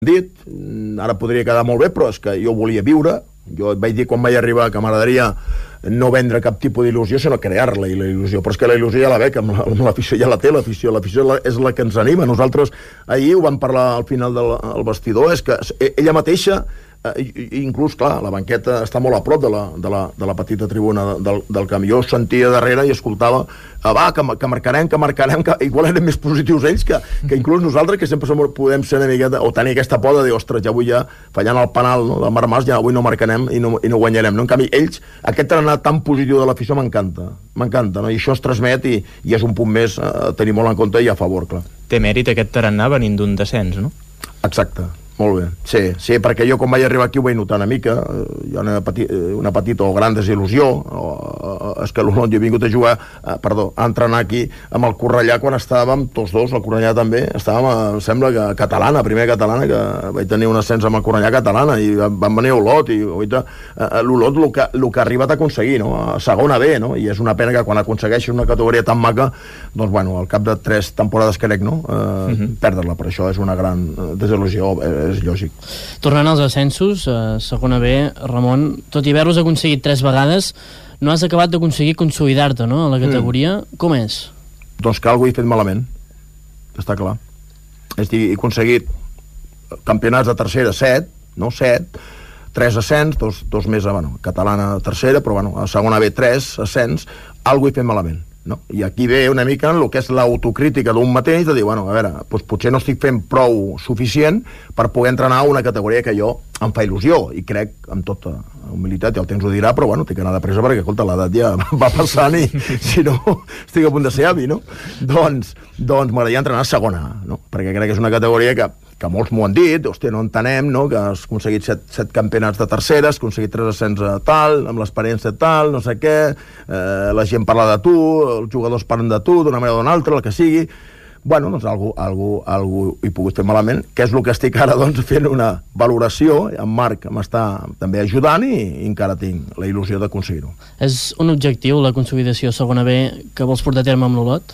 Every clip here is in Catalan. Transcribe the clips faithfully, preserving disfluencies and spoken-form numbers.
dit, ara podria quedar molt bé, però és que jo volia viure. Jo et vaig dir quan vaig arribar que m'agradaria no vendre cap tipus d'il·lusió, sinó crear-la, i la il·lusió. Però és que la il·lusió ja la veig, amb l'afició ja la té, l'afició. L'afició és la que ens anima. Nosaltres ahir ho vam parlar al final del vestidor, és que ella mateixa, inclús, clar, la banqueta està molt a prop de la, de la, de la petita tribuna del, del camp. Jo sentia darrere i escoltava, ah, va, que, que marcarem, que marcarem, que igual eren més positius ells que, que inclús nosaltres, que sempre som, podem ser una miqueta, o tenir aquesta por de dir, ostres, ja avui ja, fallant el penal, no, del Marc Mas, ja avui no marcarem i no, i no guanyarem, no? En canvi, ells, aquest tarannà tan positiu de l'afició m'encanta, m'encanta, no? I això es transmet i, i és un punt més a tenir molt en compte i a favor, clar. Té mèrit aquest tarannà venint d'un descens, no? Exacte. Molt bé, sí, sí, perquè jo quan vaig arribar aquí ho vaig notar una mica, hi ha una, peti, una petita o gran desil·lusió, o, o, és que l'Olot jo he vingut a jugar, eh, perdó, a entrenar aquí amb el Cornellà quan estàvem, tots dos, el Cornellà també, estàvem, em sembla que catalana, primera catalana, que vaig tenir un ascens amb el Cornellà catalana, i van venir a Olot, i eh, l'Olot el que, el que ha arribat a aconseguir, no? A segona B, no? I és una pena que quan aconsegueixes una categoria tan maca, doncs bueno, al cap de tres temporades crec, no? Eh, uh-huh. Perdre-la, per això és una gran desil·lusió, eh, és lògic. Tornant als ascensos, a segona B, Ramon, tot i haver-los aconseguit tres vegades, no has acabat d'aconseguir consolidar-te, no?, a la categoria. Mm. Com és? Doncs que alguna he fet malament, està clar. És a dir, he aconseguit campionats de tercera, set, no, set, tres ascens, dos, dos més a, bueno, catalana tercera, però bueno, a segona B, tres ascens, alguna he fet malament. No? I aquí ve una mica el que és l'autocrítica d'un mateix, de dir, bueno, a veure, doncs potser no estic fent prou suficient per poder entrenar a una categoria que jo em fa il·lusió, i crec, amb tota humilitat, ja el temps ho dirà, però bueno, tinc que anar de pressa perquè, escolta, l'edat ja va passant i si no, estic a punt de ser avi, no? Doncs, doncs m'agradaria entrenar a segona A, no? Perquè crec que és una categoria que que molts m'ho han dit, hòstia, no entenem, no?, que has aconseguit set, set campionats de tercera, has aconseguit tres ascens a tal, amb l'experiència tal, no sé què, eh, la gent parla de tu, els jugadors parlen de tu, d'una manera o d'una altra, el que sigui. Bueno, doncs algú, algú, algú he pogut fer malament, que és el que estic ara, doncs, fent una valoració, en Marc m'està també ajudant i, i encara tinc la il·lusió d'aconseguir-ho. És un objectiu, la consolidació segona B, que vols portar a terme amb l'Olot?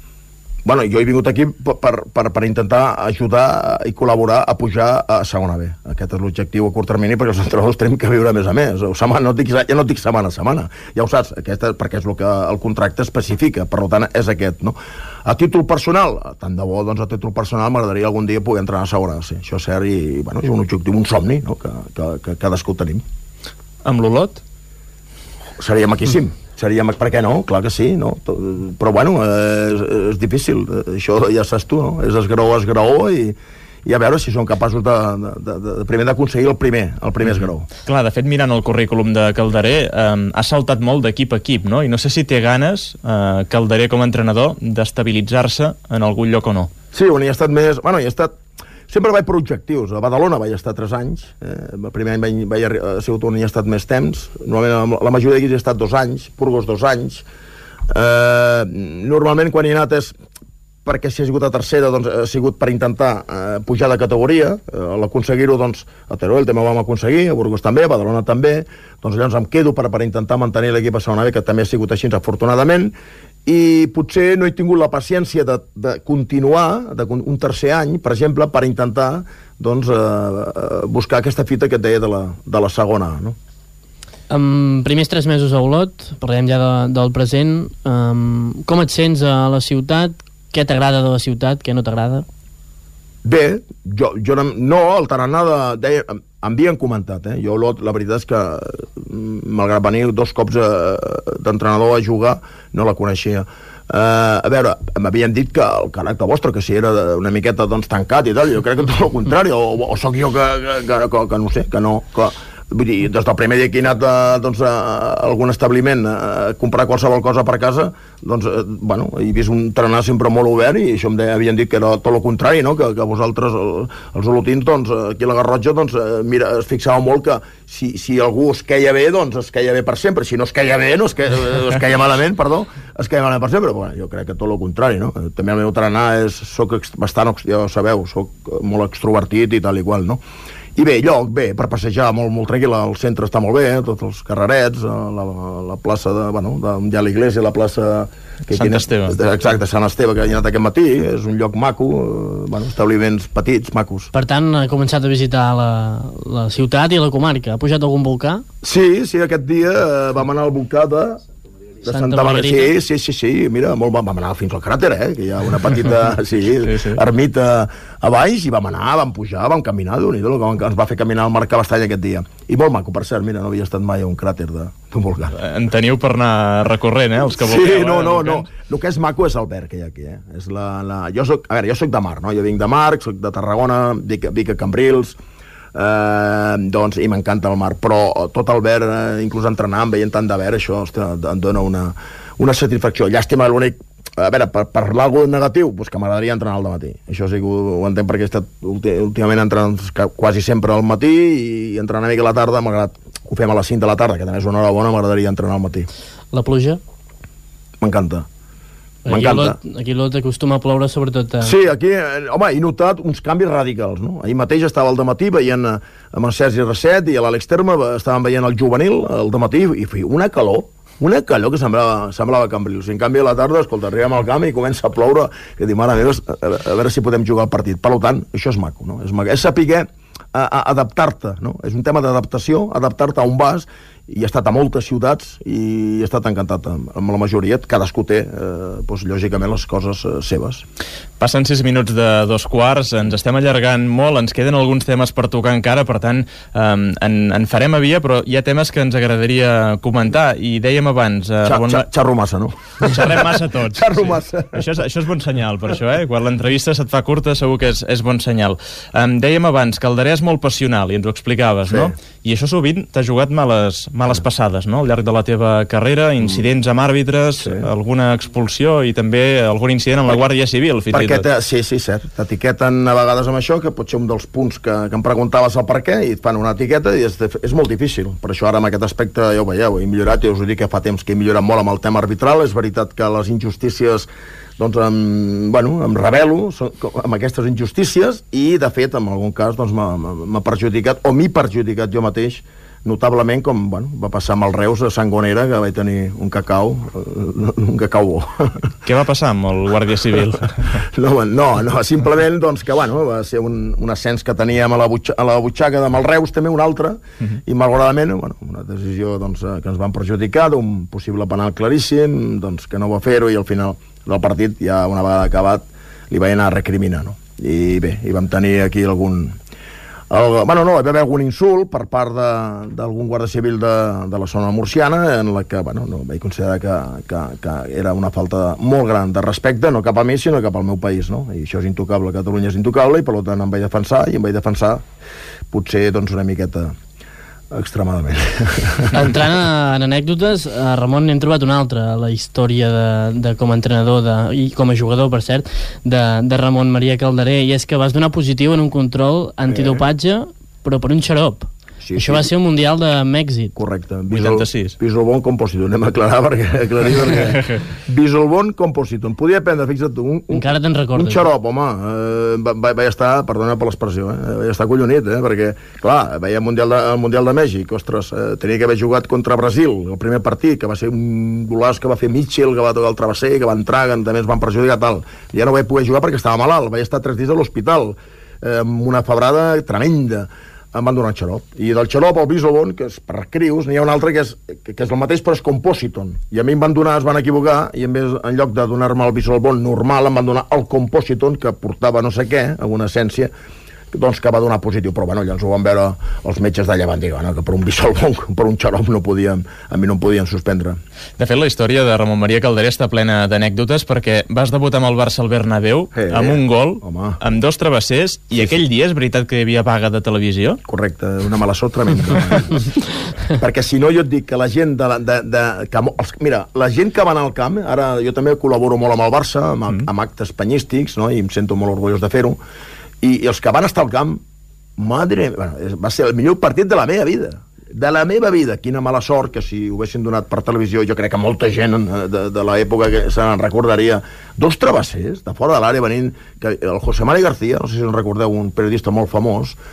Bueno, jo he vingut aquí per, per, per intentar ajudar i col·laborar a pujar a segona B. Aquest és l'objectiu a curt termini, perquè els entrenadors tenim que viure a més a més. O setmana, no dic, ja no et dic setmana a setmana, ja ho saps, aquesta, perquè és el que el contracte especifica, per tant és aquest, no? A títol personal, tant de bo, doncs a títol personal m'agradaria algun dia poder entrenar a segona A, sí, això és cert, i bueno, és un objectiu, un somni, no?, que, que, que cadascú tenim. Amb l'Olot? Seria maquíssim. Seria, per què no? Clar que sí, no? Però bueno, és, és difícil, això ja saps tu, no? És esgraó a esgraó i, i a veure si són capaços de, de, de, de primer d'aconseguir el primer, el primer esgraó. Clar, de fet, mirant el currículum de Calderer, eh, ha saltat molt d'equip a equip, no? I no sé si té ganes, eh, Calderer com a entrenador, d'estabilitzar-se en algun lloc o no. Sí, on hi ha estat més... Bueno, hi ha estat... Sempre vaig per objectius. A Badalona vaig estar tres anys. Eh, el primer any vaig, vaig ha sigut on hi ha estat més temps. Normalment la majoria d'aquí hi ha estat dos anys. Burgos, dos anys. Eh, normalment quan hi ha anat és perquè si ha sigut a tercera, doncs ha sigut per intentar eh, pujar de categoria. Eh, l'aconseguir-ho, doncs, a Teruel també ho vam aconseguir, a Burgos també, a Badalona també. Doncs llavors em quedo per, per intentar mantenir l'equip a segona B, que també ha sigut així, afortunadament. I potser no he tingut la paciència de, de continuar de, un tercer any, per exemple, per intentar doncs, eh, buscar aquesta fita que et deia de la, de la segona A, no? En primers tres mesos a Olot, parlem ja de, del present, um, com et sents a la ciutat? Què t'agrada de la ciutat? Què no t'agrada? Bé, jo, jo no, no el tarannà de, deia, em havien comentat, eh? Jo Olot, la veritat és que malgrat venir dos cops eh, d'entrenador a jugar, no la coneixia. Eh, a veure, m'havien dit que el caràcter vostre, que si era una miqueta doncs, tancat i tal, jo crec que tot el contrari, o, o sóc jo que, que, que, que, que no sé, que no... Que, vull dir, des del primer dia que he anat a, doncs, a algun establiment a comprar qualsevol cosa per casa, doncs, eh, bueno, he vist un tarannà sempre molt obert i això em deia, havien dit que era tot el contrari, no? que, que vosaltres, el, els olotins, doncs, aquí a la Garrotxa, doncs, mira, es fixava molt que si, si algú es queia bé, doncs es queia bé per sempre, si no es queia bé, no es queia, es queia malament, perdó, es queia malament per sempre, però bueno, jo crec que tot el contrari, no? També el meu tarannà és, soc bastant, ja ho sabeu, soc molt extrovertit i tal i qual, no? I bé, lloc, bé, per passejar molt, molt tranquil, el centre està molt bé, tots els carrerets, la, la plaça de, bueno, de, ja l'Iglésia, la plaça... Que Sant Esteve. Exacte, Sant Esteve, que he anat aquest matí, és un lloc maco, bueno, establiments petits, macos. Per tant, ha començat a visitar la, la ciutat i la comarca. Ha pujat algun volcà? Sí, sí, aquest dia vam anar al volcà de... de Santa, Santa Margarita. Sí, sí, sí, sí, mira, molt, vam anar fins al cràter, eh, que hi ha una petita sí, sí, sí. ermita a baix, i vam anar, vam pujar, vam caminar, déu-n'hi-do, que ens va fer caminar al Marc Cabestany aquest dia. I molt maco, per cert, mira, no havia estat mai a un cràter d'un volcà. En teniu per anar recorrent, eh, els que voleu. Sí, no, no, no, el que és maco és el verd que hi ha aquí, eh. És la, la... Jo soc, a veure, jo soc de mar, no? Jo vinc de mar, soc de Tarragona, vinc, vinc a Cambrils, Eh, doncs, i m'encanta el mar, però tot el verd, eh, inclús entrenant, veient tant de verd, això, ostres, em dona una, una satisfacció. Llàstima, l'únic, a veure, per parlar alguna negatiu, doncs que m'agradaria entrenar al matí. Això sí que ho, ho entenc, perquè he estat últimament entrenant quasi sempre al matí, i entrenar una mica a la tarda, malgrat ho fem a les cinc de la tarda, que també és una hora bona, m'agradaria entrenar al matí. La pluja? M'encanta. M'encanta. Aquí l'Olot acostuma a ploure sobretot a... Sí, aquí, home, he notat uns canvis radicals, no? Ahir mateix estava al dematí veient amb en Sergi Rasset i a l'Àlex Terme, estàvem veient el juvenil al dematí, i feia una calor, una calor que semblava, semblava Cambrils. En canvi, a la tarda, escolta, arribem al camp i comença a ploure, que dic, mare meva, a, a veure si podem jugar al partit. Per tant, això és maco, no? És, maco. És saber adaptar-te, no? És un tema d'adaptació, adaptar-te a on vas, i he estat a moltes ciutats i he estat encantat amb, amb la majoria. Cadascú té, eh, doncs, lògicament, les coses eh, seves. Passen sis minuts de dos quarts, ens estem allargant molt, ens queden alguns temes per tocar encara, per tant, eh, en, en farem a via, però hi ha temes que ens agradaria comentar, i dèiem abans... Eh, Xa, bon... xa, xarro massa, no? Xerrem massa tots. Xarro massa. Sí. Això, és, això és bon senyal, per això, eh? Quan l'entrevista se't fa curta, segur que és, és bon senyal. Eh, dèiem abans que el Daré és molt passional, i ens ho explicaves, sí. No? I això sovint t'ha jugat males, males passades, no? Al llarg de la teva carrera, incidents amb àrbitres, sí. Alguna expulsió i també algun incident amb la Guàrdia Civil, fins i tot. Sí, sí, cert. T'etiqueten a vegades amb això, que pot ser un dels punts que, que em preguntaves el per què, i et fan una etiqueta i és, és molt difícil. Per això ara amb aquest aspecte, ja ho veieu, he millorat, i us ho dic que fa temps que he millorat molt amb el tema arbitral. És veritat que les injustícies, doncs, em, bueno, em rebel·lo amb aquestes injustícies, i de fet, en algun cas, doncs, m'ha perjudicat, o m'he perjudicat jo mateix, notablement, com bueno, va passar amb el Reus a Sangonera, que vaig tenir un cacau, un cacau bo. Què va passar amb el Guàrdia Civil? No, no, no, simplement doncs, que bueno, va ser un, un ascens que teníem a la, butxa, a la butxaca amb el Reus, també un altre, uh-huh. I malauradament, bueno, una decisió doncs, que ens van perjudicar, d'un possible penal claríssim, doncs, que no va fer-ho, i al final del partit, ja una vegada acabat, li vaig anar a recriminar, no? I bé, i vam tenir aquí algun... El, bueno, no, hi va haver algun insult per part d'algun guàrdia civil de, de la zona murciana, en la que, bueno, no, vaig considerar que, que, que era una falta molt gran de respecte, no cap a mi, sinó cap al meu país, no? I això és intocable, Catalunya és intocable, i per tant em vaig defensar, i em vaig defensar potser, doncs, una miqueta extremadament. Entrant en anècdotes, a Ramon n'hem trobat una altra, la història de, de com a entrenador de, i com a jugador, per cert, de, de Ramon Maria Calderé, i és que vas donar positiu en un control antidopatge, però per un xarop. Sí, això sí. Va ser un Mundial de Mèxic. Correcte. vuitanta-sis. Bisolbon Compositum. Anem a aclarar perquè... Aclarir perquè... Bisolbon Compositum. Podia prendre, fixa't tu, un, un, encara te'n recordes. Un xarop, home. Eh, va, vaig estar, perdona per l'expressió, eh, vaig estar collonit, eh, perquè, clar, veia el Mundial de, el Mundial de Mèxic, ostres, eh, tenia que haver jugat contra Brasil, el primer partit, que va ser un golaç que va fer Mitchell, que va tocar el travesser, que va entrar, que també ens van perjudicar, tal. Ja no vaig poder jugar perquè estava malalt, vaig estar tres dies a l'hospital, eh, amb una febrada tremenda. Em van donar un xarop. I del xarop al Bisolbon, que és per crius, n'hi ha un altre que és, que és el mateix, però és Compositon. I a mi em van donar, es van equivocar, i en, vez, en lloc de donar-me el Bisolbon normal, em van donar el Compositon, que portava no sé què, alguna essència, doncs que va donar positiu. Però bueno, llavors ho van veure els metges d'allà, van dir bueno, que per un Bisolbon, per un xarop no podíem, a mi no em podien suspendre. De fet, la història de Ramon Maria Calderé està plena d'anècdotes, perquè vas debutar amb el Barça al Bernabéu, eh, amb un gol, home. Amb dos travessers, i sí, aquell sí. dia és veritat que hi havia vaga de televisió? Correcte, una mala sort tremenda. Perquè si no, jo et dic que la gent de, de, de, que, els, mira, la gent que va anar al camp, ara jo també col·laboro molt amb el Barça, amb, mm. amb actes penyístics, no? I em sento molt orgullós de fer-ho, i, i els que van estar al camp, madre, bueno, va ser el millor partit de la meva vida, de la meva vida. Quina mala sort que si ho haguessin donat per televisió, jo crec que molta gent de, de l'època que se n'en recordaria, dos travessers de fora de l'àrea venint, que el José Mari García, no sé si en recordeu, un periodista molt famós,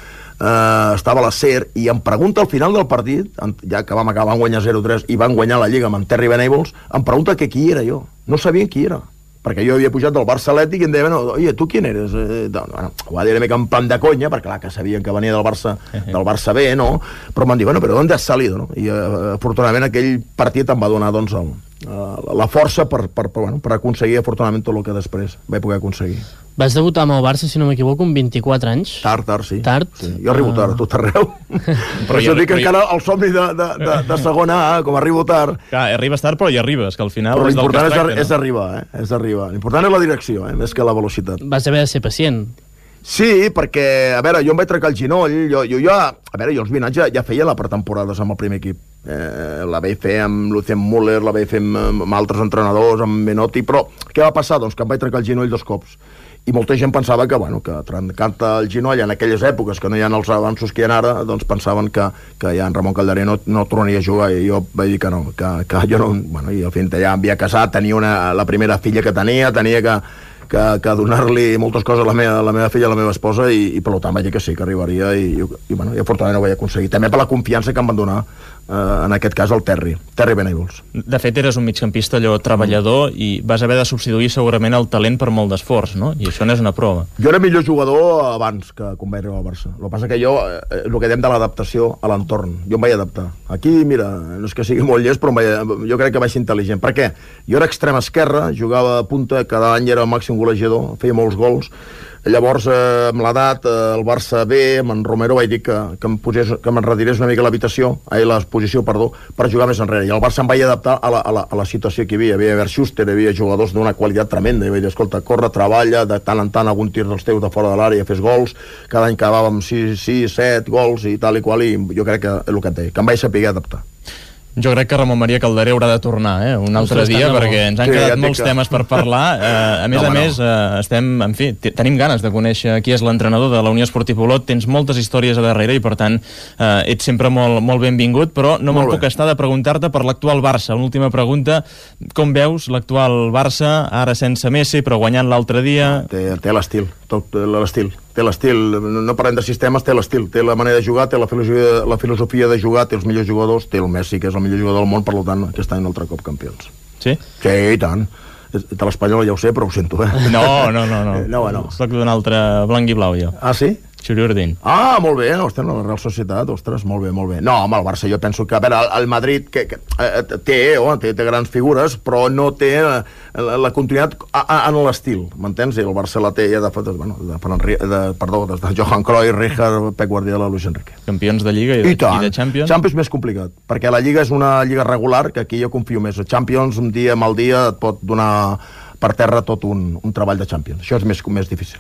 eh, estava a la SER, i em pregunta al final del partit, ja que vam acabar, van guanyar zero tres i van guanyar la Lliga amb en Terry Venables, em pregunta que qui era jo. No sabien qui era, perquè jo havia pujat del Barça Atlètic i em deien, oye, tu qui eres? Eh, bueno, ho va dir una mica en plan de conya, perquè clar, que sabien que venia del Barça, del Barça B, no? Però m'han dit, bueno, però d'on has salido, no? I eh, afortunadament aquell partit em va donar, doncs, el, eh, la força per, per, per, bueno, per aconseguir, afortunadament, tot el que després vaig poder aconseguir. Vas debutar amb el Barça, si no m'equivoco, amb vint-i-quatre anys. Tard, tard, sí. Tard? Sí. Jo arribo tard, a tot arreu. Per això dic que encara el somni de, de, de, de segona A, com arribo tard... Clar, arribes tard, però hi arribes, que al final però és del que es tracta, és, és arribar, eh? És arribar. L'important és la direcció, eh? Més que la velocitat. Vas haver de ser pacient. Sí, perquè, a veure, jo em vaig trencar el genoll, jo, jo, jo a veure, jo els vint anys ja, ja feia la pretemporades amb el primer equip. Eh, la vaig fer amb Lucien Müller, la vaig fer amb, amb altres entrenadors, amb Menotti, però què va passar? Doncs que em vaig trencar el genoll dos cops. I molta gent pensava que, bueno, que trencant el genoll en aquelles èpoques que no hi ha els avanços que hi ha ara, doncs pensaven que, que ja en Ramon Calderé no, no tornaria a jugar, i jo vaig dir que no, que, que jo no... Bueno, i al final ja em havia casat, tenia una, la primera filla que tenia, tenia que, que, que donar-li moltes coses a la meva, a la meva filla, a la meva esposa, i, i per tant vaig dir que sí, que arribaria, i, i, i, bueno, i afortunadament ho vaig aconseguir. També per la confiança que em van donar, eh, en aquest cas, el Terry, Terry Venables. De fet, eres un migcampista allò treballador i vas haver de substituir segurament el talent per molt d'esforç, no? I això no és una prova. Jo era millor jugador abans que quan vaig arribar al Barça. El que passa que jo, eh, el que dèiem de l'adaptació a l'entorn, jo em vaig adaptar. Aquí, mira, no és que sigui molt llest, però em vaig, jo crec que vaig ser intel·ligent. Per què? Jo era extrema esquerra, jugava a punta, cada any era el màxim golejador, feia molts gols. Llavors, eh, amb l'edat, eh, el Barça B, amb en Romero vaig dir que, que em posés, que m'enretirés una mica a l'habitació, a la posició, perdó, per jugar més enrere. I el Barça em vaig adaptar a la, a la, a la situació que hi havia. Hi havia Bert Schuster, hi havia jugadors d'una qualitat tremenda. I vaig dir, escolta, corre, treballa, de tant en tant algun tir dels teus de fora de l'àrea, fes gols. Cada any acabàvem sis, set gols i tal i qual, i jo crec que és el que et deia, que em vaig saber adaptar. Jo crec que Ramon Maria Calderé haurà de tornar, eh? Un altre Ostres, dia, tant de bo. perquè ens han Sí, quedat ja et dic molts que- temes per parlar. Eh, a més No, a home, més, eh, estem, en fi, te- tenim ganes de conèixer qui és l'entrenador de la Unió Esportiva Olot. Tens moltes històries a darrere i, per tant, eh, ets sempre molt, molt benvingut, però no me'n Molt bé. puc estar de preguntar-te per l'actual Barça. Una última pregunta. Com veus l'actual Barça, ara sense Messi, però guanyant l'altre dia? Té, té l'estil, tot té l'estil. Té l'estil, no parlem de sistemes, té l'estil. Té la manera de jugar, té la filosofia, la filosofia de jugar, té els millors jugadors, té el Messi, que és el millor jugador del món, per tant, aquest any un altre cop campions. Sí? Sí, i tant. De l'Espanyol ja ho sé, però ho sento, eh? No, no, no. no. No, no. Soc d'un altre blanc i blau, jo. Ah, sí? Xuriurdin. Ah, molt bé, ostres, la Real Societat, ostres, molt bé, molt bé. No, home, el Barça jo penso que, a veure, el, el Madrid que, que, eh, té, oh, té, té grans figures, però no té eh, la, la continuïtat a, a, en l'estil, m'entens? I el Barça la té ja de, de, bueno, de, de, de, perdó, des de Johan Cruyff, Rijkaard, Pep Guardiola, Luis Enrique. Campions de Lliga i de, I tant. i de Champions. Champions és més complicat, perquè la Lliga és una lliga regular, que aquí jo confio més. A Champions, un dia, mal dia, et pot donar per terra tot un, un treball de Champions. Això és més, més difícil.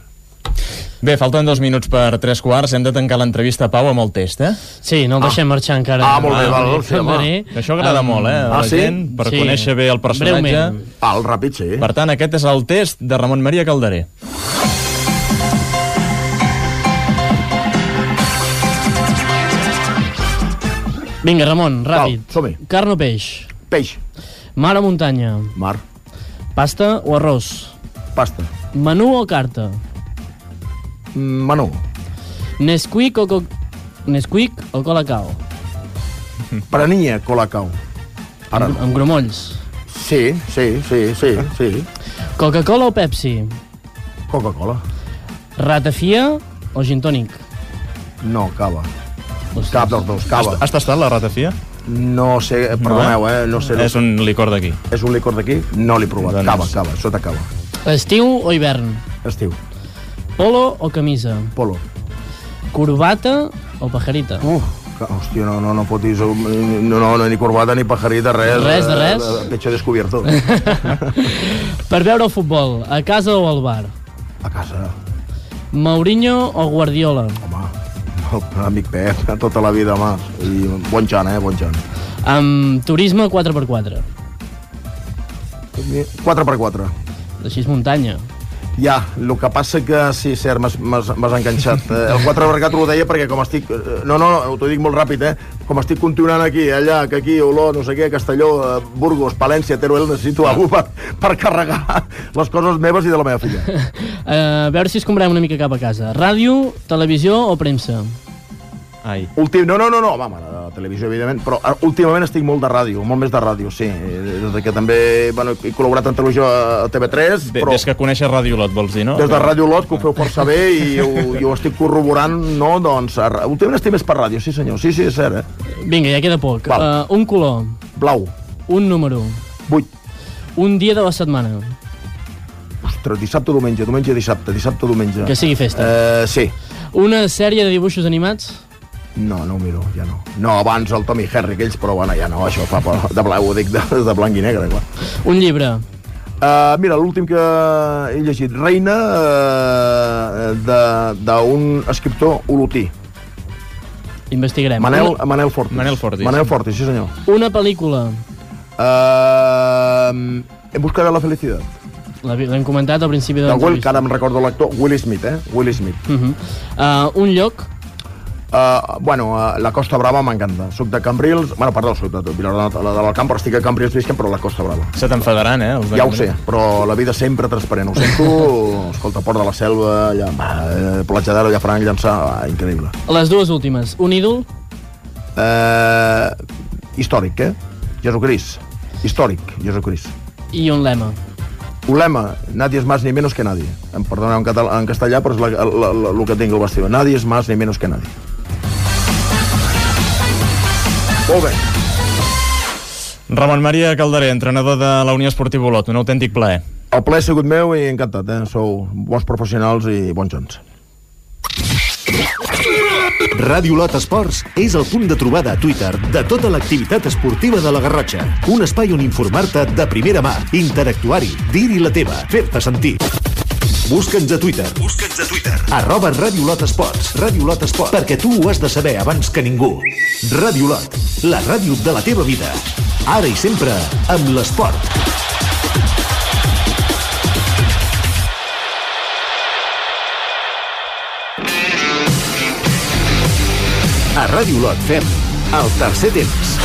Bé, falten dos minuts per tres quarts. Hem de tancar l'entrevista a Pau amb el test, eh? Sí, no el deixem marxar encara. Ah, molt bé, val, sí, home. Això agrada Um, molt, eh? A ah, la sí? gent, per Sí. conèixer bé el personatge. Breument. Ah, el ràpid, sí. Per tant, aquest és el test de Ramon Maria Calderé. Vinga, Ramon, ràpid. Val, som-hi. Carn o peix? Peix, Mar o muntanya? mar, Pasta o arròs? pasta, Menú o carta? menú, Nesquik o, co... Nesquik o Colacao? paranilla, colacao. Ara Amb, no. amb gromolls. Sí, sí, sí, sí, sí. Coca-Cola o Pepsi? Coca-Cola. Ratafia o gin tònic? No, cava. Ostres. Cap dels dos, cava. Has tastat la ratafia? No sé, perdoneu, eh? No sé. És un licor d'aquí. És un licor d'aquí? No l'he provat. Doncs- Cava, cava, sota cava. Estiu o hivern? Estiu. Polo o camisa? Polo. Corbata o pajarita? Uf, que, hòstia, no, no, no fotis... No, no, no, ni corbata, ni pajarita, res. Res de res? Eh, pecho descubierto. Per veure el futbol, a casa o al bar? A casa. Mourinho o Guardiola? Home, el amic Pep, tota la vida, home. I bon Jan, eh, bon Jan. Amb turisme quatre per quatre. quatre per quatre. Així és muntanya. Ja, el que passa que sí, cert, m'has- m'has m'has enganxat. Eh, El quatre per quatre ho deia perquè com estic... eh, No, no, t'ho dic molt ràpid, eh? Com estic continuant aquí, allà, que aquí, Olot, no sé què, Castelló, eh, Burgos, Palència, Teruel, necessito algú per, per carregar les coses meves i de la meva filla. Uh, a veure si es comprem una mica cap a casa. Ràdio, televisió o premsa? Ai. Últim, no, no, no, no, home, la televisió, evidentment, però últimament estic molt de ràdio, molt més de ràdio, sí. Des que també bueno, he col·laborat en televisió a T V tres, de, però... Des que coneixes Ràdio Lot, vols dir, no? Des de Ràdio Lot, que ho feu força bé i ho, i ho estic corroborant, no? Doncs, últimament estic més per ràdio, sí senyor, sí, sí, és cert, eh? Vinga, ja queda poc. Uh, un color. Blau. Un número. Vuit. Un dia de la setmana. Ostres, dissabte, diumenge, diumenge, dissabte, dissabte, diumenge. Que sigui festa. Uh, sí. Una sèrie de dibuixos animats? No, no ho miro, ja no. No, abans el Tom i Jerry, aquells, però bueno, ja no, això fa de blanc, ho dic de, de blanc i negre, clar. Un llibre. Uh, mira, l'últim que he llegit, Reina, uh, d'un escriptor olotí. Investigarem. Manel, Una... Manel Fortis. Manel Fortis. Manel Fortis, sí senyor. Una pel·lícula. Uh, En busca de la felicitat. L'hem comentat al principi de Del Will, l'entrevista. que ara em recordo l'actor, Will Smith, eh? Will Smith. Uh -huh. uh, un lloc. Uh, bueno, uh, la Costa Brava m'encanta. Soc de Cambrils, bueno, perdó, soc de Vilanova de l'Alcamp, però estic a Cambrils visquent, però la Costa Brava. Se t'enfadaran, eh? Els Ja ho sé, però la vida sempre transparent. Ho sento, escolta, Port de la Selva, allà, va, Platja d'Aro, Llafranc, Llançà, va, increïble. Les dues últimes. Un ídol. Uh, històric, eh? Jesucrist. Històric, Jesucrist. I un lema. Un lema, nadie es más ni menos que nadie. Em perdoneu en, català, en castellà, però és la, la, la, el que tinc al vestit. Nadie es más ni menos que nadie. Molt bé. Ramon Maria Calderé, entrenador de la Unió Esportiva Olot, un autèntic plaer. El plaer ha sigut meu i encantat, eh? Sou bons professionals i bons gens. Ràdio Lot Esports és el punt de trobada a Twitter de tota l'activitat esportiva de la Garrotxa. Un espai on informar-te de primera mà, interactuar-hi, dir-hi la teva, fer-te sentir. Busca'ns a Twitter. Busca'ns a Twitter. Arroba Ràdio Lot Esports. Ràdio Lot Esports. Perquè tu ho has de saber abans que ningú. Ràdio Lot, la ràdio de la teva vida. Ara i sempre, amb l'esport. A Ràdio Lot fem el tercer temps.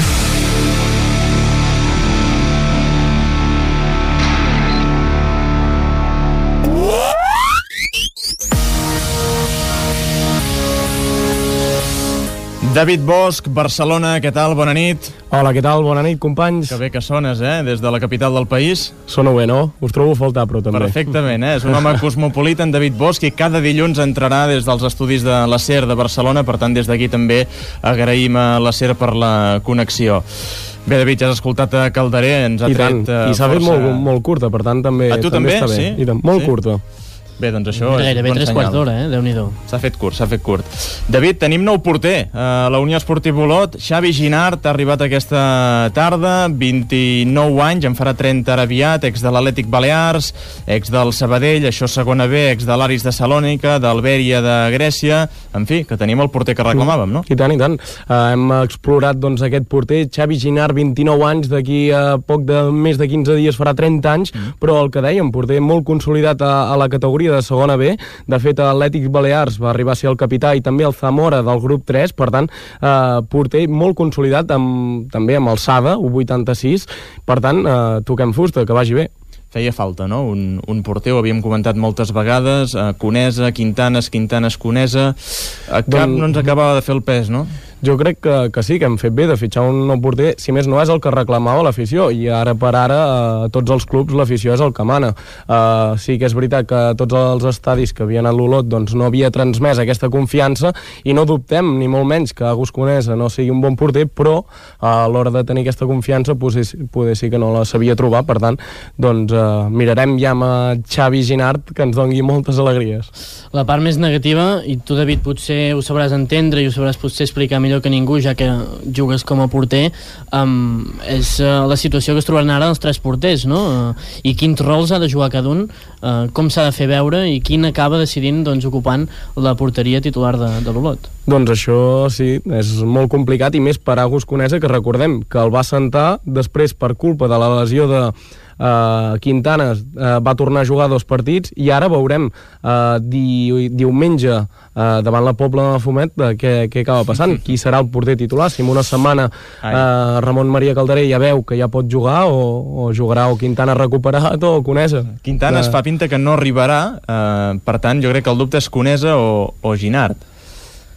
David Bosch, Barcelona, què tal? Bona nit. Hola, què tal? Bona nit, companys. Que bé que sones, eh? Des de la capital del país. Sono bé, no? Us trobo a faltar, però també. Perfectament, eh? És un home cosmopolita, en David Bosch, i cada dilluns entrarà des dels estudis de la SER de Barcelona, per tant, des d'aquí també agraïm a la SER per la connexió. Bé, David, ja has escoltat a Calderé, ens ha I tret tant. I s'ha força... fet molt, molt curta, per tant, també, A tu també, també? està bé. Sí? I tant, molt Sí? curta. Bé, doncs això és Gairebé bon tres senyal. quarts d'hora, eh? Déu-n'hi-do. S'ha fet curt, s'ha fet curt. David, tenim nou porter a la Unió Esportiva Olot. Xavi Ginart ha arribat aquesta tarda, vint-i-nou anys, en farà trenta ara aviat, ex de l'Atlètic Balears, ex del Sabadell, això segona B, ex de l'Aris de Salònica, d'Albèria de Grècia. En fi, que tenim el porter que reclamàvem, no? I tant, i tant. Uh, hem explorat doncs, aquest porter, Xavi Ginart, vint-i-nou anys, d'aquí a poc de més de quinze dies farà trenta anys, mm. però el que dèiem, porter molt consolidat a, a la categoria de segona B. De fet, l'Atlètic Balears va arribar a ser el capità i també el Zamora del grup tres, per tant, eh, porter molt consolidat, amb, també amb alçada, u vuitanta-sis, per tant, eh, toquem fusta, que vagi bé. Feia falta, no? Un, un porter, ho havíem comentat moltes vegades, eh, Conesa, Quintanes, Quintanes, Conesa... A cap Don... no ens acabava de fer el pes, no? Jo crec que, que sí, que hem fet bé de fitxar un nou porter, si més no és el que reclamava l'afició, i ara per ara a tots els clubs l'afició és el que mana. Uh, sí que és veritat que tots els estadis que havien a l'Olot doncs, no havia transmès aquesta confiança, i no dubtem ni molt menys que Agus Conesa no sigui un bon porter, però uh, a l'hora de tenir aquesta confiança poder, poder sí que no la sabia trobar, per tant doncs uh, mirarem ja amb Xavi Ginart que ens dongui moltes alegries. La part més negativa, i tu, David, potser ho sabràs entendre i ho sabràs potser explicar millor que ningú, ja que jugues com a porter, um, és uh, la situació que es trobaran ara els tres porters, no? Uh, I quins rols ha de jugar cada un, uh, com s'ha de fer veure i quin acaba decidint doncs, ocupant la porteria titular de, de l'Olot. Doncs això sí, és molt complicat, i més per Agus Conesa, que recordem que el va sentar després per culpa de la lesió de Uh, Quintana uh, va tornar a jugar dos partits, i ara veurem uh, di diumenge uh, davant la Pobla de Mafumet de què, què acaba passant, qui serà el porter titular, si en una setmana uh, Ramon Maria Calderé ja veu que ja pot jugar, o, o jugarà o Quintana recuperat o Conesa. Quintana uh, es fa pinta que no arribarà, uh, per tant jo crec que el dubte és Conesa o, o Ginart.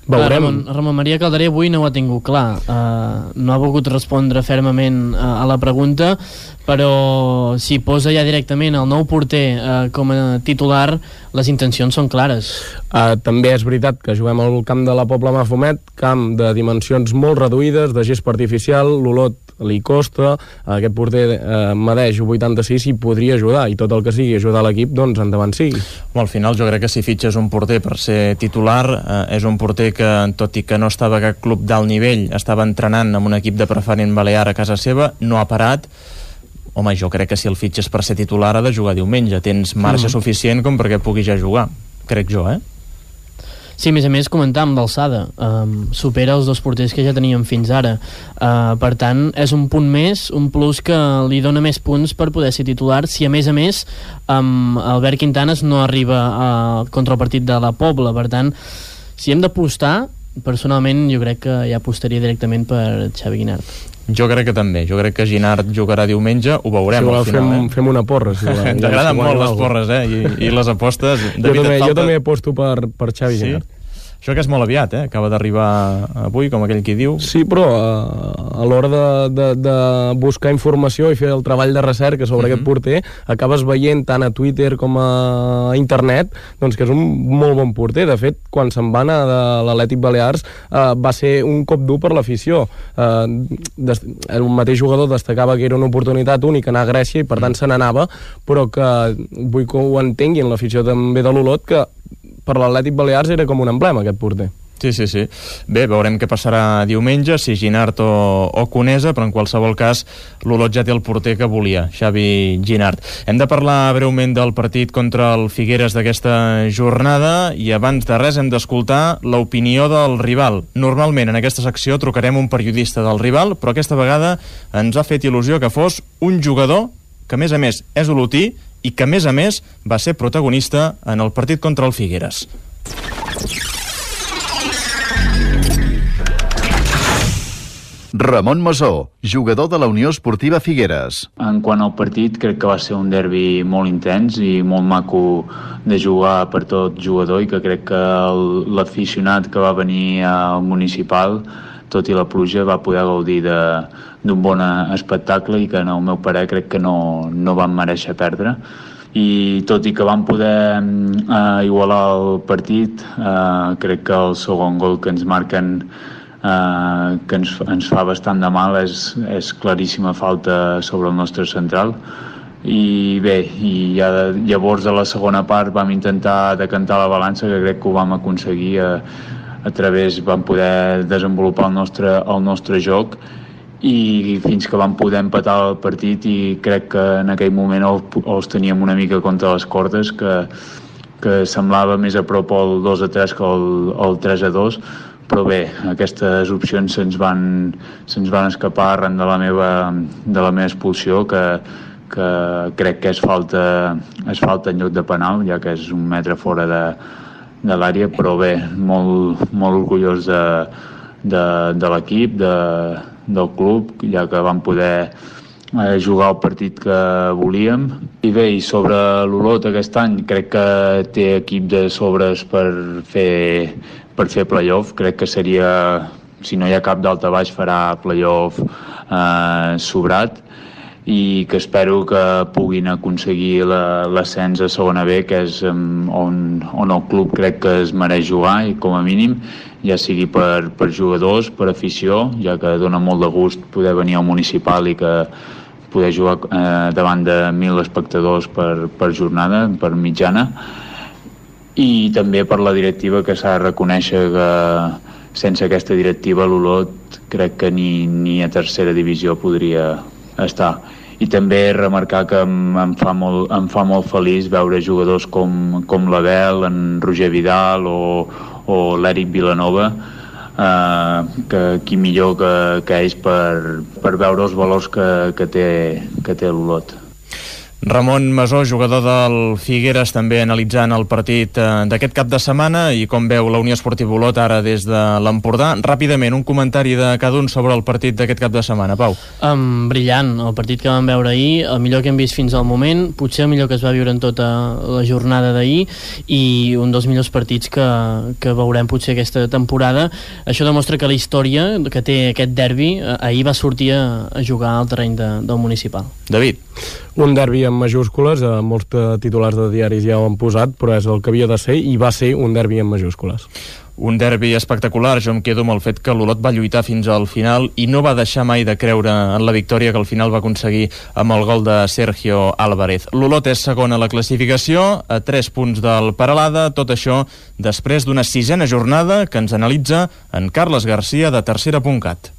Veurem. Ramon, Ramon Maria Calderé avui no ho ha tingut clar, uh, no ha volgut respondre fermament uh, a la pregunta, però si posa ja directament el nou porter uh, com a titular, les intencions són clares. Uh, també és veritat que juguem al camp de la Pobla Mafumet, camp de dimensions molt reduïdes, de gespa artificial, l'Olot li costa, aquest porter uh, medeix vuitanta-sis i podria ajudar, i tot el que sigui ajudar l'equip, doncs endavant sigui. Bueno, al final jo crec que si fitxes un porter per ser titular, eh, és un porter que, tot i que no estava a cap club d'alt nivell, estava entrenant amb un equip de preferent balear a casa seva, no ha parat. Home, jo crec que si el fitxes per ser titular ha de jugar diumenge, tens marge mm. suficient com perquè pugui ja jugar, crec jo, eh? Sí, a més a més, comentàvem d'alçada, um, supera els dos porters que ja teníem fins ara, uh, per tant és un punt més, un plus que li dona més punts per poder ser titular, si a més a més um, Albert Quintanes no arriba uh, contra el partit de la Pobla. Per tant, si hem d'apostar, personalment jo crec que ja apostaria directament per Xavi Guinart. Jo crec que també, jo crec que Ginart jugarà diumenge, ho veurem si al final, fem, eh? fem una porra, si voleu. T'agraden molt les porres, eh? I, i les apostes. Jo també, falta... jo també aposto per, per Xavi sí? Guinart. Això que és molt aviat, eh? Acaba d'arribar avui, com aquell qui diu. Sí, però uh, a l'hora de, de, de buscar informació i fer el treball de recerca sobre uh-huh. aquest porter, acabes veient tant a Twitter com a internet doncs que és un molt bon porter. De fet, quan se'n va anar de l'Atlètic Balears uh, va ser un cop dur per l'afició. Uh, des, el mateix jugador destacava que era una oportunitat única anar a Grècia i per tant se n'anava, però que vull que ho entenguin l'afició també de l'Olot, que per l'Atlètic Balears era com un emblema aquest porter. Sí, sí, sí. Bé, veurem què passarà diumenge, si Ginart o, o Conesa, però en qualsevol cas l'Olot ja té el porter que volia, Xavi Ginart. Hem de parlar breument del partit contra el Figueres d'aquesta jornada i abans de res hem d'escoltar l'opinió del rival. Normalment en aquesta secció trucarem un periodista del rival, però aquesta vegada ens ha fet il·lusió que fos un jugador que a més a més és olotí i que a més a més va ser protagonista en el partit contra el Figueres. Ramon Masó, jugador de la Unió Esportiva Figueres. En quant al partit, crec que va ser un derbi molt intens i molt maco de jugar per tot jugador, i que crec que l'aficionat que va venir al municipal, tot i la pluja, va poder gaudir d'un bon espectacle i que en el meu parer crec que no, no van mereixer perdre. I tot i que van poder eh, igualar el partit, eh, crec que el segon gol que ens marquen eh, que ens, ens fa bastant de mal és, és claríssima falta sobre el nostre central. I bé, i ja de, llavors a la segona part vam intentar decantar la balança, que crec que ho vam aconseguir a, a través, vam poder desenvolupar el nostre, el nostre joc, i fins que vam poder empatar el partit, i crec que en aquell moment el, els teníem una mica contra les cordes, que, que semblava més a prop el dos a tres que el, el tres a dos, però bé, aquestes opcions se'ns van, se'ns van escapar arran de la meva, de la meva expulsió, que, que crec que és falta, és falta en lloc de penal, ja que és un metre fora de, de l'àrea, però bé, molt, molt orgullós de, de, de l'equip, de, del club, ja que vam poder eh, jugar el partit que volíem. I bé, i sobre l'Olot aquest any, crec que té equip de sobres per fer, per fer playoff. Crec que seria, si no hi ha cap d'alta baix, farà playoff eh, sobrat, i que espero que puguin aconseguir l'ascens a segona B, que és um, on, on el club crec que es mereix jugar, i com a mínim, ja sigui per, per jugadors, per afició, ja que dona molt de gust poder venir al municipal i que poder jugar eh, davant de mil espectadors per, per jornada, per mitjana, i també per la directiva, que s'ha de reconèixer que sense aquesta directiva l'Olot crec que ni, ni a tercera divisió podria estar. I també remarcar que em, em, fa molt, em fa molt feliç veure jugadors com, com l'Abel, en Roger Vidal o, o l'Eric Vilanova, eh, que qui millor que, que ells per, per veure els valors que, que té, que té l'Olot. Ramon Masó, jugador del Figueres, també analitzant el partit eh, d'aquest cap de setmana i com veu la Unió Esportiva Olot ara des de l'Empordà. Ràpidament, un comentari de cada un sobre el partit d'aquest cap de setmana. Pau. Um, brillant, el partit que vam veure ahir, el millor que hem vist fins al moment, potser el millor que es va viure en tota la jornada d'ahir i un dels millors partits que, que veurem potser aquesta temporada. Això demostra que la història que té aquest derbi eh, ahir va sortir a, a jugar al terreny de, del Municipal. David. Un derbi en majúscules, eh, molts titulars de diaris ja ho han posat, però és el que havia de ser i va ser un derbi en majúscules. Un derbi espectacular. Jo em quedo amb el fet que l'Olot va lluitar fins al final i no va deixar mai de creure en la victòria que al final va aconseguir amb el gol de Sergio Álvarez. L'Olot és segon a la classificació, a tres punts del Peralada, tot això després d'una sisena jornada que ens analitza en Carles Garcia de tercera punt cat.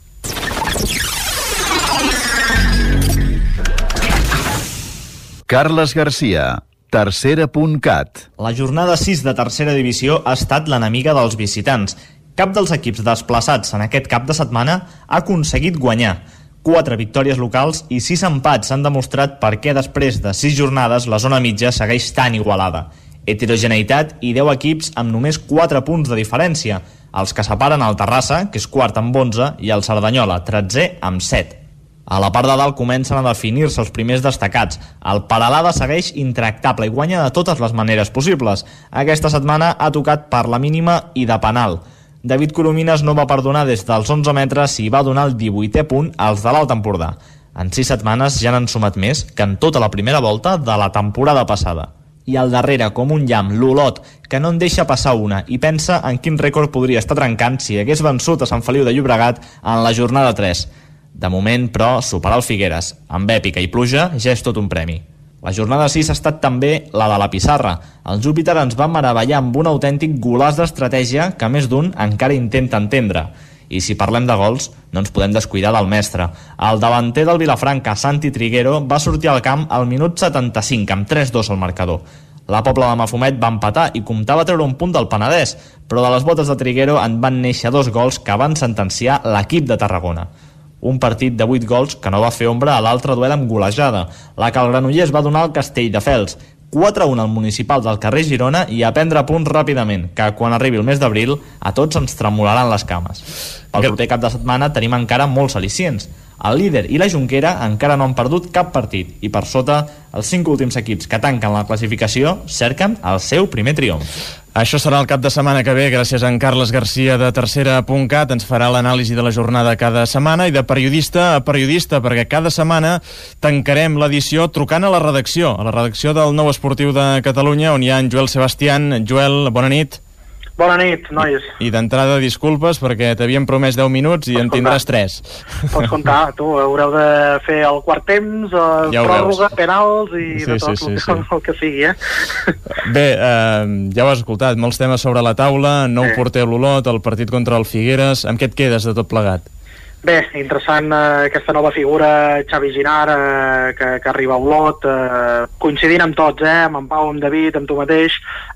Carles Garcia, tercera punt cat. La jornada sis de tercera divisió ha estat l'enemiga dels visitants. Cap dels equips desplaçats en aquest cap de setmana ha aconseguit guanyar. Quatre victòries locals i sis empats han demostrat per què després de sis jornades la zona mitja segueix tan igualada. Heterogeneïtat i deu equips amb només quatre punts de diferència, els que separen el Terrassa, que és quart amb onze, i el Cerdanyola, tretzè amb set. A la part de dalt comencen a definir-se els primers destacats. El Peralada segueix intractable i guanya de totes les maneres possibles. Aquesta setmana ha tocat per la mínima i de penal. David Coromines no va perdonar des dels onze metres i va donar el divuitè punt als de l'Alt Empordà. En sis setmanes ja n'han sumat més que en tota la primera volta de la temporada passada. I al darrere, com un llamp, l'Olot, que no en deixa passar una i pensa en quin rècord podria estar trencant si hagués vençut a Sant Feliu de Llobregat en la jornada tres. De moment, però, superar el Figueres amb èpica i pluja ja és tot un premi. La jornada sis ha estat també la de la pissarra. El Júpiter ens va meravellar amb un autèntic golaç d'estratègia que més d'un encara intenta entendre. I si parlem de gols, no ens podem descuidar del mestre. El davanter del Vilafranca, Santi Triguero, va sortir al camp al minut setanta-cinc amb tres dos al marcador. La Pobla de Mafumet va empatar i comptava treure un punt del Penedès, però de les botes de Triguero en van néixer dos gols que van sentenciar l'equip de Tarragona. Un partit de vuit gols que no va fer ombra a l'altre duel amb golejada. La que el Granollers va donar al Castelldefels. quatre a un al Municipal del carrer Girona i a prendre punts ràpidament, que quan arribi el mes d'abril a tots ens tremolaran les cames. Pel proper cap de setmana tenim encara molts al·licients. El líder i la Jonquera encara no han perdut cap partit i per sota els cinc últims equips que tanquen la classificació cerquen el seu primer triomf. Això serà el cap de setmana que ve, gràcies a en Carles Garcia de tercera punt cat. Ens farà l'anàlisi de la jornada cada setmana i de periodista a periodista, perquè cada setmana tancarem l'edició trucant a la redacció, a la redacció del Nou Esportiu de Catalunya, on hi ha en Joel Sebastián. Joel, bona nit. Bona nit, nois. I d'entrada, disculpes, perquè t'havíem promès deu minuts i en tindràs tres. Pots comptar, tu haureu de fer el quart temps, ja pròrroga, penals i sí, de tot sí, sí, sí. el que sigui, eh? Bé, eh, ja ho has escoltat, molts temes sobre la taula, nou sí. porter l'Olot, el partit contra el Figueres. Amb què et quedes de tot plegat? Bé, interessant eh, aquesta nova figura, Xavi Ginar, eh, que, que arriba a Olot, eh, coincidint amb tots, eh, amb en Pau, amb David, amb tu mateix.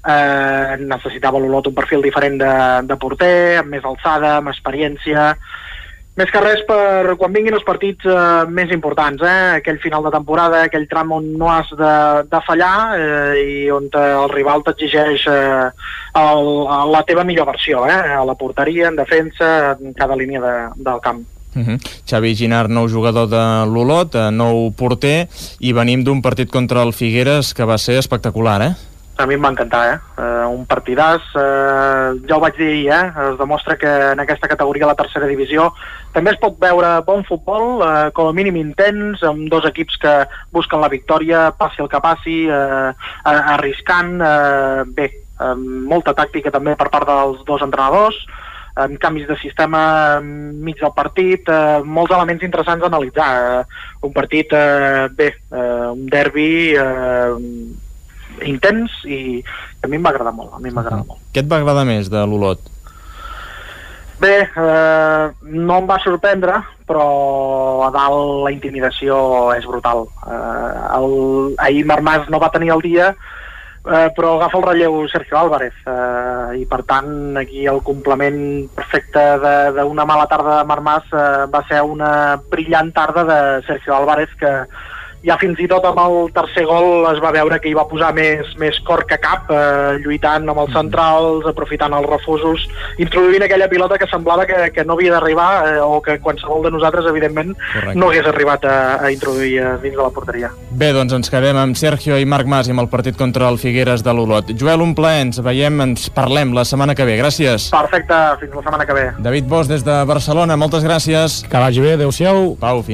Eh, necessitava l'Olot un perfil diferent de, de porter, amb més alçada, amb experiència, més que res per quan vinguin els partits eh, més importants, eh? Aquell final de temporada, aquell tram on no has de, de fallar eh, i on te, el rival t'exigeix eh, el, la teva millor versió, eh? A la porteria, en defensa, en cada línia de, del camp. Uh -huh. Xavi Ginar, nou jugador de l'Olot, nou porter, i venim d'un partit contra el Figueres que va ser espectacular, eh? A mi em va encantar, eh? Uh, un partidàs, uh, ja ho vaig dir ahir, eh? Es demostra que en aquesta categoria, la tercera divisió, també es pot veure bon futbol, uh, com a mínim intens, amb dos equips que busquen la victòria, passi el que passi, uh, uh, arriscant, uh, bé, uh, molta tàctica també per part dels dos entrenadors, amb canvis de sistema mig del partit, eh, molts elements interessants a analitzar. Eh, un partit, eh, bé, eh, un derbi eh, intens i a mi em va agradar molt, a mi em va agradar molt. Què et va agradar més de l'Olot? Bé, eh, no em va sorprendre, però a dalt la intimidació és brutal. Eh, el, ahir Marmàs no va tenir el dia, Eh, però agafa el relleu Sergio Álvarez eh, i per tant aquí el complement perfecte d'una mala tarda de Marmàs eh, va ser una brillant tarda de Sergio Álvarez, que ja fins i tot amb el tercer gol es va veure que hi va posar més, més cor que cap, eh, lluitant amb els centrals, aprofitant els refusos, introduint aquella pilota que semblava que, que no havia d'arribar, eh, o que qualsevol de nosaltres, evidentment, Correcte. no hagués arribat a, a introduir eh, dins de la porteria. Bé, doncs ens quedem amb Sergio i Marc Mas i amb el partit contra el Figueres de l'Olot. Joel, un plaer, ens veiem, ens parlem la setmana que ve. Gràcies. Perfecte, fins la setmana que ve. David Bosch des de Barcelona, moltes gràcies. Que vagi bé, adeu-siau. Pau, fins